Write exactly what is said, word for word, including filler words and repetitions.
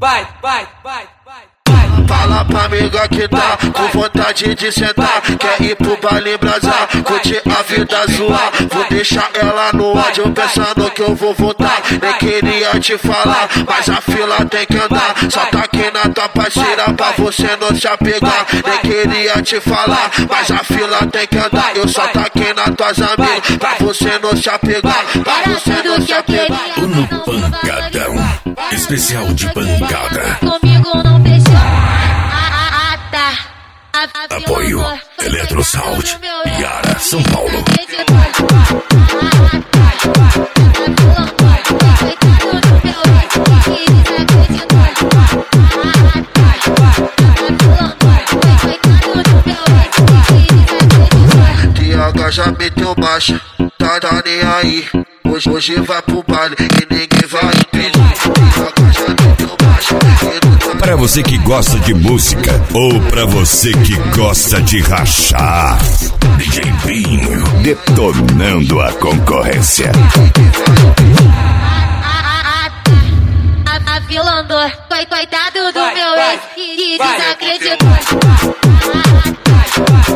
vai, vai, vai, vai. Fala pra amiga que tá com vontade de sentar, quer ir pro baile embrasar, curtir a vida zoar. Vou deixar ela no ódio pensando que eu vou voltar. Nem queria te falar, mas a fila tem que andar. Só tá aqui na tua parceira pra você não se apegar. Nem queria te falar, mas a fila tem que andar. Eu só tá aqui nas tuas amigas pra você não se apegar. Pra você não se apegar. No Pancadão, especial de pancada. Comigo não fechou. Apoio Eletrosound, Iara, São Paulo. T H já meteu marcha, tá, tá nem aí. Hoje, hoje vai pro baile e ninguém vai impedir. T H já meteu marcha. Pra você que gosta de música ou pra você que gosta de rachar, D J Binho detonando a concorrência. A fila andou, coitado do meu ex que desacreditou.